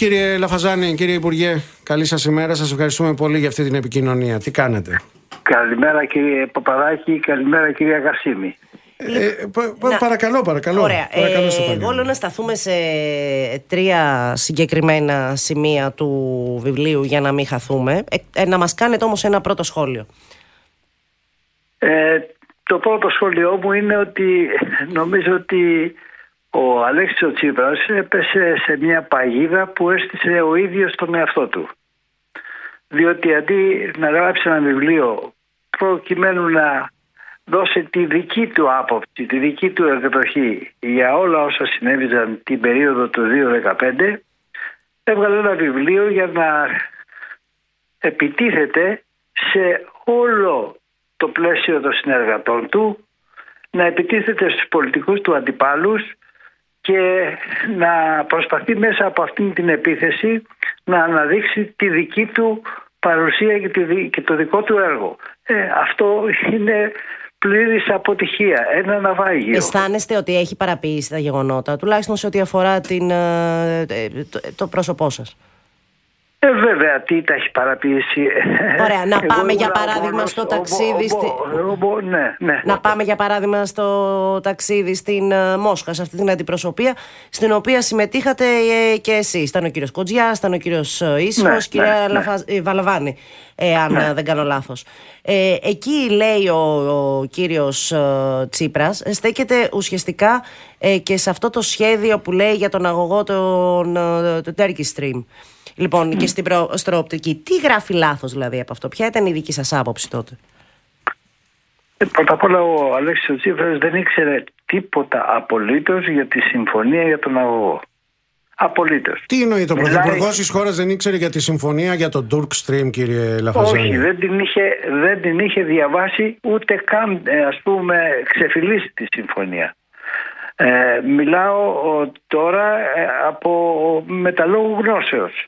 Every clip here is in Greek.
Κύριε Λαφαζάνη, κύριε Υπουργέ, καλή σας ημέρα. Σας ευχαριστούμε πολύ για αυτή την επικοινωνία. Τι κάνετε? Καλημέρα κύριε Παπαδάκη, καλημέρα κυρία Γασίμη. Παρακαλώ. Ωραία. Εγώ λέω να σταθούμε σε 3 συγκεκριμένα σημεία του βιβλίου για να μην χαθούμε. Να μας κάνετε όμως ένα πρώτο σχόλιο. Το πρώτο σχόλιο μου είναι ότι νομίζω ότι ο Αλέξης ο Τσίπρας έπεσε σε μια παγίδα που έστησε ο ίδιος τον εαυτό του. Διότι αντί να γράψει ένα βιβλίο προκειμένου να δώσει τη δική του άποψη, τη δική του εκδοχή για όλα όσα συνέβησαν την περίοδο του 2015, έβγαλε ένα βιβλίο για να επιτίθεται σε όλο το πλαίσιο των συνεργατών του, να επιτίθεται στους πολιτικούς του αντιπάλους και να προσπαθεί μέσα από αυτήν την επίθεση να αναδείξει τη δική του παρουσία και το δικό του έργο. Αυτό είναι πλήρης αποτυχία, ένα ναυάγιο. Αισθάνεστε ότι έχει παραποιήσει τα γεγονότα, τουλάχιστον σε ό,τι αφορά το πρόσωπό σας? Βέβαια, τι τα έχει παραποιήσει. Ωραία, να πάμε για παράδειγμα στο ταξίδι. Να πάμε για παράδειγμα στο ταξίδι στην Μόσχα, σε αυτή την αντιπροσωπεία, στην οποία συμμετείχατε και εσείς. Ήταν ο κύριος Κοντζιάς, ήταν ο κύριος Ίσχος, κυρία Βαλαβάνη, αν δεν κάνω λάθος. Εκεί λέει ο κύριος Τσίπρας, στέκεται ουσιαστικά και σε αυτό το σχέδιο που λέει για τον αγωγό του Turkish Stream. Λοιπόν, και στην προοπτική, τι γράφει λάθος δηλαδή από αυτό? Ποια ήταν η δική σας άποψη τότε? Πρώτα απ' όλα ο Αλέξης ο Τσίπρας δεν ήξερε τίποτα απολύτως για τη συμφωνία για τον αγωγό. Απολύτως. Τι εννοεί, το πρωθυπουργός της χώρας δεν ήξερε για τη συμφωνία για τον Turk Stream, κύριε Λαφαζάνη? Όχι, δεν την είχε διαβάσει, ούτε καν ξεφυλίσει τη συμφωνία. Μιλάω τώρα από μεταλόγου γνώσεως.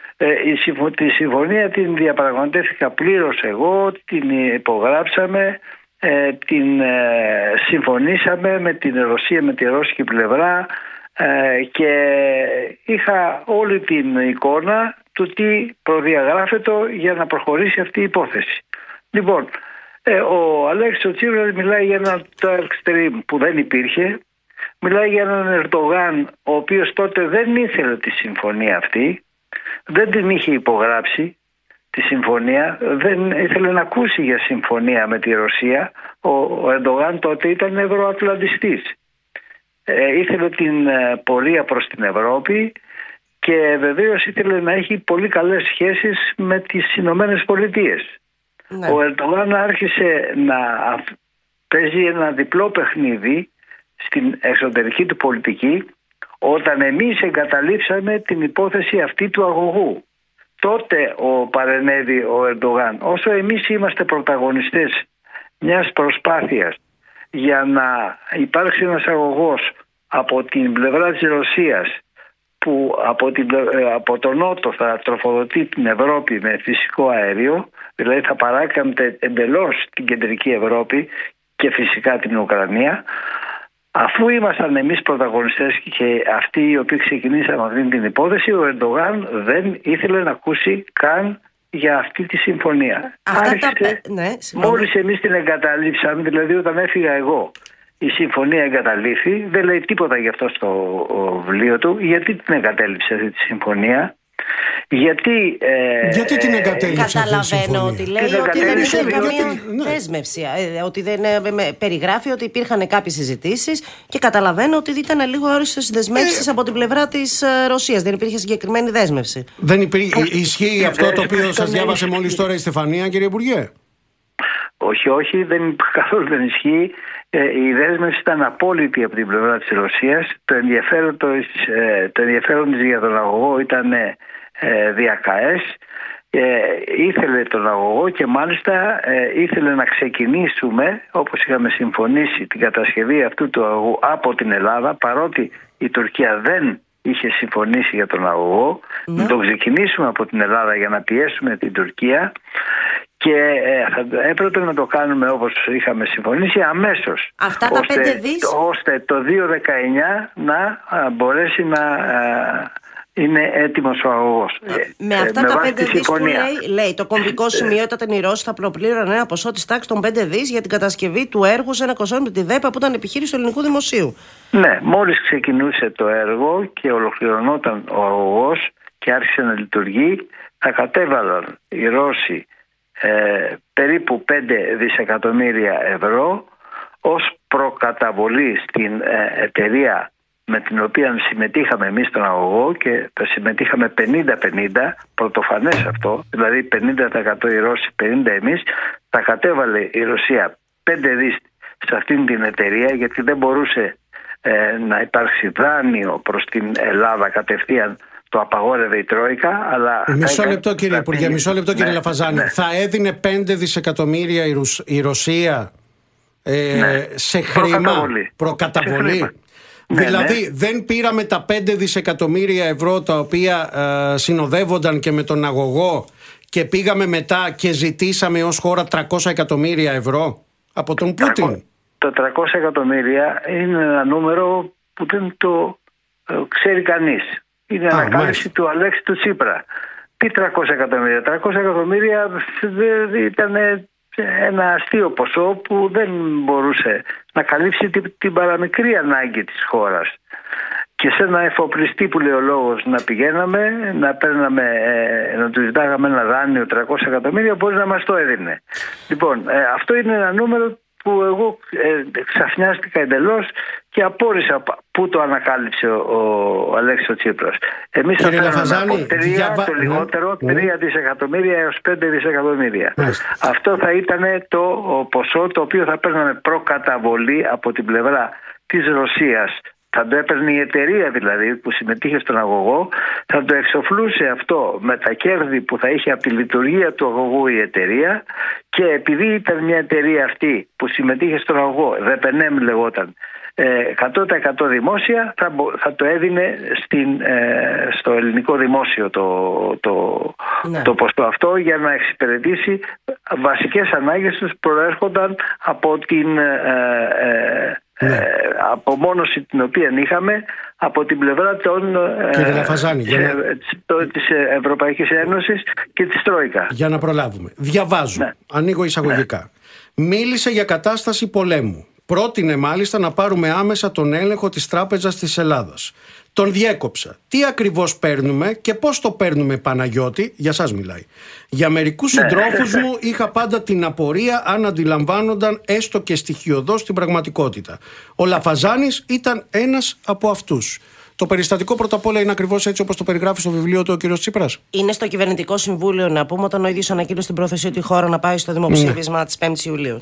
Τη συμφωνία την διαπραγματεύτηκα πλήρως εγώ, την υπογράψαμε, την συμφωνήσαμε με την Ρωσία, με τη ρώσικη πλευρά, και είχα όλη την εικόνα του τι προδιαγράφεται για να προχωρήσει αυτή η υπόθεση. Λοιπόν, ο Αλέξης ο Τσίπρας μιλάει για ένα Turk Stream που δεν υπήρχε, μιλάει για έναν Ερντογάν ο οποίος τότε δεν ήθελε τη συμφωνία αυτή, δεν την είχε υπογράψει τη συμφωνία, δεν ήθελε να ακούσει για συμφωνία με τη Ρωσία. Ο Ερντογάν τότε ήταν ευρωατλαντιστής. Ήθελε την πορεία προς την Ευρώπη και βεβαίως ήθελε να έχει πολύ καλές σχέσεις με τις Ηνωμένες Πολιτείες. Ναι. Ο Ερντογάν άρχισε να παίζει ένα διπλό παιχνίδι στην εξωτερική του πολιτική όταν εμείς εγκαταλείψαμε την υπόθεση αυτή του αγωγού. Τότε παρενέβη ο Ερντογάν. Όσο εμείς είμαστε πρωταγωνιστές μιας προσπάθειας για να υπάρξει ένας αγωγός από την πλευρά της Ρωσίας που από τον Νότο θα τροφοδοτεί την Ευρώπη με φυσικό αέριο, δηλαδή θα παράκαμπτε εντελώς την κεντρική Ευρώπη και φυσικά την Ουκρανία. Αφού ήμασταν εμείς πρωταγωνιστές και αυτοί οι οποίοι ξεκινήσαμε αυτή την υπόθεση, ο Ερντογάν δεν ήθελε να ακούσει καν για αυτή τη συμφωνία. Μόλις εμείς την εγκαταλείψαμε, δηλαδή όταν έφυγα εγώ, η συμφωνία εγκαταλείφθη, δεν λέει τίποτα γι' αυτό στο βιβλίο του. Γιατί την εγκατέλειψε αυτή τη συμφωνία? Γιατί την εγκατέλειψε? Καταλαβαίνω ότι λέει ότι δεν είχε καμία δέσμευση. Ότι δεν περιγράφει ότι υπήρχαν κάποιες συζητήσεις και καταλαβαίνω ότι ήταν λίγο όριστες δεσμεύσεις από την πλευρά της Ρωσίας. Δεν υπήρχε συγκεκριμένη δέσμευση. Ισχύει αυτό το οποίο σας διάβασε μόλις τώρα η Στεφανία, κύριε Υπουργέ? Όχι, καθόλου δεν ισχύει. Η δέσμευση ήταν απόλυτη από την πλευρά της Ρωσίας. Το ενδιαφέρον της για τον αγωγό ήταν διακαές. Ήθελε τον αγωγό και μάλιστα ήθελε να ξεκινήσουμε, όπως είχαμε συμφωνήσει, την κατασκευή αυτού του αγωγού από την Ελλάδα, παρότι η Τουρκία δεν είχε συμφωνήσει για τον αγωγό, να τον ξεκινήσουμε από την Ελλάδα για να πιέσουμε την Τουρκία. Και έπρεπε να το κάνουμε όπως είχαμε συμφωνήσει αμέσως. Αυτά τα 5 δις. Ώστε το 2019 να μπορέσει είναι έτοιμος ο αγωγός. Με αυτά τα 5 δις που λέει το κομβικό σημείο ήταν οι Ρώσοι θα προπλήρωναν ένα ποσό της τάξης των 5 δις για την κατασκευή του έργου σε ένα κονσόρτιο με τη ΔΕΠΑ που ήταν επιχείρηση του ελληνικού δημοσίου. Ναι, μόλις ξεκινούσε το έργο και ολοκληρωνόταν ο αγωγός και άρχισε να λειτουργεί, θα κατέβαλαν οι Ρώσοι περίπου 5 δισεκατομμύρια ευρώ ως προκαταβολή στην εταιρεία με την οποία συμμετείχαμε εμείς στον αγωγό, και θα συμμετείχαμε 50-50, πρωτοφανές αυτό, δηλαδή 50% οι Ρώσοι, 50% εμείς. Θα κατέβαλε η Ρωσία 5 δις σε αυτήν την εταιρεία, γιατί δεν μπορούσε να υπάρξει δάνειο προς την Ελλάδα κατευθείαν, το απαγόρευε η Τρόικα. Αλλά μισό λεπτό κύριε Υπουργέ, κύριε Λαφαζάνη. Ναι. Θα έδινε 5 δισεκατομμύρια η Ρωσία σε χρήμα προκαταβολή. Δηλαδή δεν πήραμε τα 5 δισεκατομμύρια ευρώ τα οποία συνοδεύονταν και με τον αγωγό και πήγαμε μετά και ζητήσαμε ως χώρα 300 εκατομμύρια ευρώ από τον Πούτιν. Το 300 εκατομμύρια είναι ένα νούμερο που δεν το ξέρει κανείς. Είναι ανακάλυψη του Αλέξη του Τσίπρα. Τι 300 εκατομμύρια? 300 εκατομμύρια ήταν ένα αστείο ποσό που δεν μπορούσε να καλύψει την παραμικρή ανάγκη της χώρας. Και σε ένα εφοπλιστή που λέει ο λόγος να πηγαίναμε, να παίρναμε, να του ζητάγαμε ένα δάνειο 300 εκατομμύρια, μπορεί να μας το έδινε. Λοιπόν, αυτό είναι ένα νούμερο που εγώ ξαφνιάστηκα εντελώς και απόρρισα πού το ανακάλυψε ο Αλέξης ο Τσίπρας. Εμείς θα θέλαμε από 3 το λιγότερο, 3 δισεκατομμύρια έως 5 δισεκατομμύρια. Αυτό θα ήταν το ποσό το οποίο θα παίρναμε προκαταβολή από την πλευρά της Ρωσίας. Θα το έπαιρνε η εταιρεία δηλαδή που συμμετείχε στον αγωγό, θα το εξοφλούσε αυτό με τα κέρδη που θα είχε από τη λειτουργία του αγωγού η εταιρεία, και επειδή ήταν μια εταιρεία αυτή που συμμετείχε στον αγωγό, ΔΕΠΕΝΕΜ λεγόταν, 100% δημόσια, θα το έδινε στο ελληνικό δημόσιο το ποσό αυτό, για να εξυπηρετήσει βασικές ανάγκες τους προέρχονταν από την απομόνωση την οποία είχαμε από την πλευρά της Ευρωπαϊκής Ένωσης και της Τρόικα. Για να προλάβουμε. Διαβάζω, ανοίγω εισαγωγικά. Μίλησε για κατάσταση πολέμου. Πρότεινε μάλιστα να πάρουμε άμεσα τον έλεγχο της Τράπεζας της Ελλάδας. Τον διέκοψα. Τι ακριβώς παίρνουμε και πώς το παίρνουμε, Παναγιώτη? Για σας μιλάει. Για μερικούς συντρόφους μου είχα πάντα την απορία αν αντιλαμβάνονταν έστω και στοιχειωδώς την πραγματικότητα. Ο Λαφαζάνης ήταν ένας από αυτούς. Το περιστατικό πρώτα απ' όλα είναι ακριβώς έτσι όπως το περιγράφει στο βιβλίο του ο κ. Τσίπρας. Είναι στο Κυβερνητικό Συμβούλιο, να πούμε, όταν ο ίδιος ανακοίνωσε την πρόθεση ότι η χώρα να πάει στο δημοψήφισμα της 5ης Ιουλίου.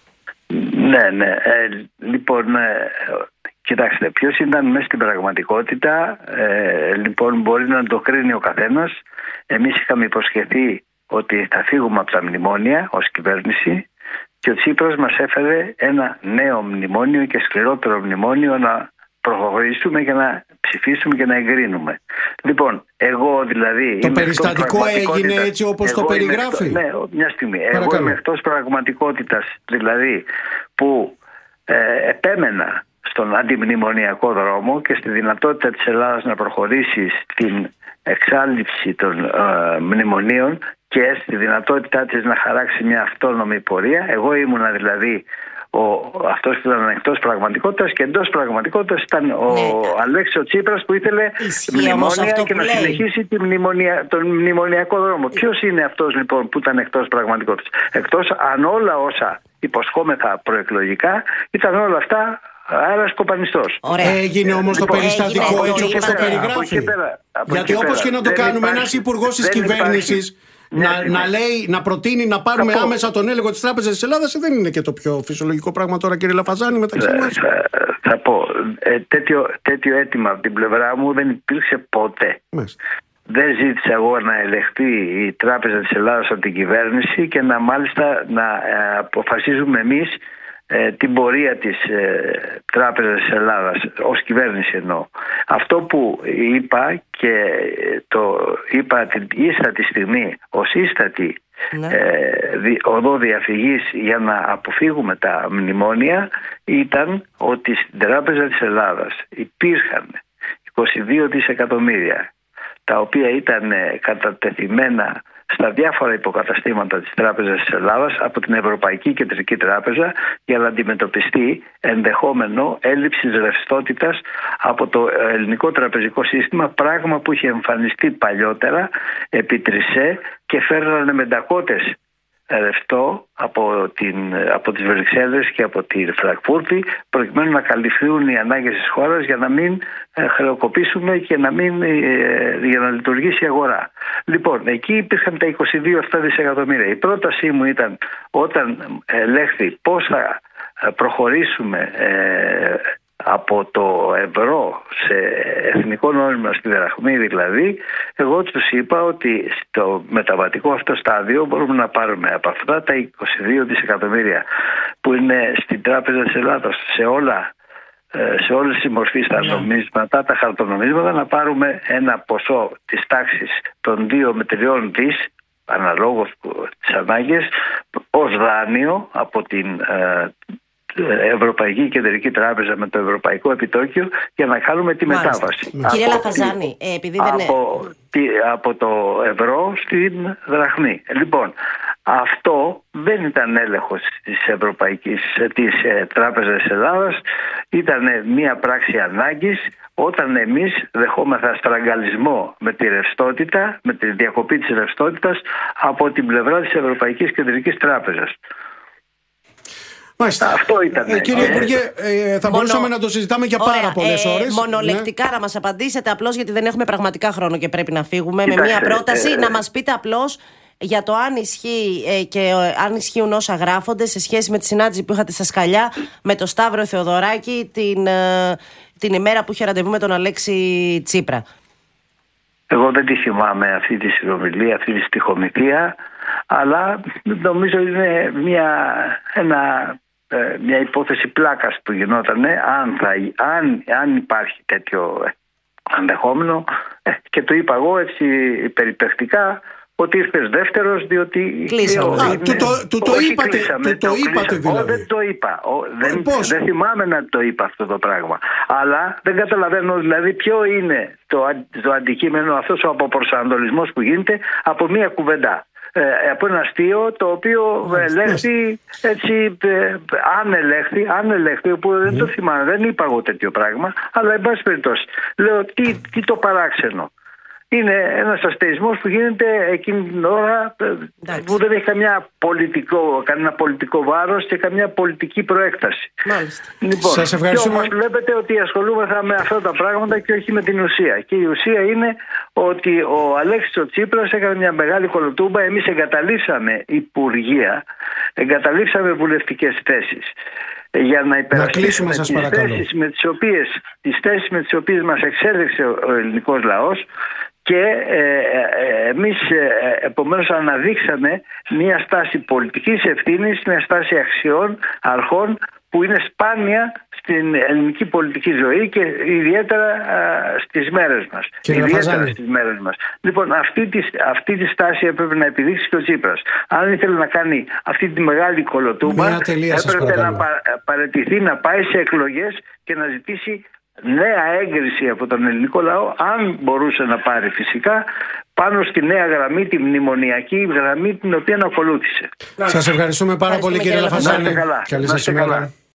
Ναι. Λοιπόν, κοιτάξτε, ποιος ήταν μέσα στην πραγματικότητα, λοιπόν, μπορεί να το κρίνει ο καθένας. Εμείς είχαμε υποσχεθεί ότι θα φύγουμε από τα μνημόνια ως κυβέρνηση, και ο Τσίπρας μας έφερε ένα νέο μνημόνιο και σκληρότερο μνημόνιο να προχωρήσουμε και να ψηφίσουμε και να εγκρίνουμε. Λοιπόν, εγώ δηλαδή... Το περιστατικό έγινε έτσι όπως το περιγράφει? Ναι, μια στιγμή. Εγώ είμαι εκτός πραγματικότητας, δηλαδή, που επέμενα στον αντιμνημονιακό δρόμο και στη δυνατότητα της Ελλάδας να προχωρήσει στην εξάλληψη των μνημονίων και στη δυνατότητά της να χαράξει μια αυτόνομη πορεία. Εγώ ήμουνα δηλαδή αυτός που ήταν εκτός πραγματικότητας, και εντός πραγματικότητας ήταν ο Αλέξης ο Τσίπρας που ήθελε μνημόνια και να συνεχίσει τον μνημονιακό δρόμο. Ποιος είναι αυτός λοιπόν που ήταν εκτός πραγματικότητας? Εκτός αν όλα όσα υποσχόμεθα προεκλογικά ήταν όλα αυτά άρα σκοπανιστός. Έγινε όμως το περιστατικό έτσι όπως το περιγράφει? Γιατί όπως και να το κάνουμε, ένας υπουργός της κυβέρνησης να προτείνει να πάρουμε άμεσα τον έλεγχο της Τράπεζας της Ελλάδας, δεν είναι και το πιο φυσιολογικό πράγμα τώρα, κύριε Λαφαζάνη, μεταξύ μας? Θα πω, τέτοιο αίτημα από την πλευρά μου δεν υπήρξε ποτέ. Δεν ζήτησα εγώ να ελεγχθεί η Τράπεζα της Ελλάδας από την κυβέρνηση και μάλιστα να αποφασίζουμε εμείς την πορεία της Τράπεζας της Ελλάδας ως κυβέρνηση εννοώ. Αυτό που είπα και το είπα την ίστατη στιγμή ως ίστατη οδό διαφυγής για να αποφύγουμε τα μνημόνια ήταν ότι στην Τράπεζα της Ελλάδας υπήρχαν 22 δισεκατομμύρια τα οποία ήταν κατατεθειμένα στα διάφορα υποκαταστήματα της Τράπεζας της Ελλάδας από την Ευρωπαϊκή Κεντρική Τράπεζα για να αντιμετωπιστεί ενδεχόμενο έλλειψης ρευστότητας από το ελληνικό τραπεζικό σύστημα, πράγμα που είχε εμφανιστεί παλιότερα επί Τρισέ και φέρνανε μεντακότες ρευστό από τις Βρυξέλλες και από τη Φραγκφούρτη, προκειμένου να καλυφθούν οι ανάγκες της χώρας για να μην χρεοκοπήσουμε και για να λειτουργήσει η αγορά. Λοιπόν, εκεί υπήρχαν τα 22 δισεκατομμύρια. Η πρότασή μου ήταν, όταν ελέγχθη πώς θα προχωρήσουμε από το ευρώ σε εθνικό νόμισμα, στη δραχμή δηλαδή, εγώ τους είπα ότι στο μεταβατικό αυτό στάδιο μπορούμε να πάρουμε από αυτά τα 22 δισεκατομμύρια που είναι στην Τράπεζα της Ελλάδας σε όλες τις μορφές τα νομίσματα, τα χαρτονομίσματα, να πάρουμε ένα ποσό της τάξης των 2 με 3 δις αναλόγως τις ανάγκες ως δάνειο από την Ευρωπαϊκή Κεντρική Τράπεζα με το Ευρωπαϊκό Επιτόκιο για να κάνουμε τη μετάβαση. Κύριε Λαφαζάνη, επειδή από το ευρώ στην δραχμή. Λοιπόν, αυτό δεν ήταν έλεγχος της Τράπεζας της Ελλάδας, ήταν μια πράξη ανάγκης όταν εμείς δεχόμεθα στραγγαλισμό με τη ρευστότητα, με τη διακοπή της ρευστότητας από την πλευρά της Ευρωπαϊκής Κεντρικής Τράπεζας. Μάλιστα. Αυτό ήταν. Κύριε Υπουργέ, θα μπορούσαμε να το συζητάμε για πάρα πολλές ώρες. Μονολεκτικά να μας απαντήσετε, απλώς γιατί δεν έχουμε πραγματικά χρόνο και πρέπει να φύγουμε. Με μία πρόταση να μας πείτε απλώς για το αν ισχύει και αν ισχύουν όσα γράφονται σε σχέση με τη συνάντηση που είχατε στα Σκαλιά με τον Σταύρο Θεοδωράκη την ημέρα που είχε ραντεβού με τον Αλέξη Τσίπρα. Εγώ δεν τη θυμάμαι αυτή τη συνομιλία, αυτή τη στιχομηθεία, αλλά νομίζω είναι μια υπόθεση πλάκας που γινότανε, αν υπάρχει τέτοιο ενδεχόμενο, και το είπα εγώ έτσι περιπεκτικά, ότι ήρθες δεύτερος διότι... Κλείσαμε. Του το είπατε δηλαδή. Δεν το είπα. Δεν θυμάμαι να το είπα αυτό το πράγμα. Αλλά δεν καταλαβαίνω δηλαδή ποιο είναι το αντικείμενο, αυτός ο αποπροσανατολισμός που γίνεται από μία κουβέντα. Από ένα αστείο το οποίο ελέγχθη έτσι, αν ελέγχθη, που δεν το θυμάμαι, δεν είπα εγώ τέτοιο πράγμα, αλλά εν πάση περιπτώσει λέω τι το παράξενο. Είναι ένας αστεϊσμός που γίνεται εκείνη την ώρα που δεν έχει κανένα πολιτικό βάρος και καμιά πολιτική προέκταση. Λοιπόν, σας ευχαριστούμε. Και όμως βλέπετε ότι ασχολούμεθα με αυτά τα πράγματα και όχι με την ουσία. Και η ουσία είναι ότι ο Αλέξης ο Τσίπρας έκανε μια μεγάλη κολοτούμπα. Εμείς εγκαταλείψαμε υπουργεία, εγκαταλείψαμε βουλευτικές θέσεις για να υπερασπίσουμε τις θέσεις με τις οποίες μας εξέλεξε ο ελληνικός λαός. Και εμείς επομένως αναδείξαμε μια στάση πολιτικής ευθύνης, μια στάση αξιών, αρχών που είναι σπάνια στην ελληνική πολιτική ζωή και ιδιαίτερα στις μέρες μας. Λοιπόν, αυτή τη στάση έπρεπε να επιδείξει και ο Τσίπρας. Αν ήθελε να κάνει αυτή τη μεγάλη κολοτούμπα, έπρεπε να παραιτηθεί, να πάει σε εκλογές και να ζητήσει νέα έγκριση από τον ελληνικό λαό, αν μπορούσε να πάρει φυσικά, πάνω στη νέα γραμμή, τη μνημονιακή γραμμή την οποία ακολούθησε. Σας ευχαριστούμε πάρα πολύ, κύριε Λαφαζάνη. Καλή σας ημέρα.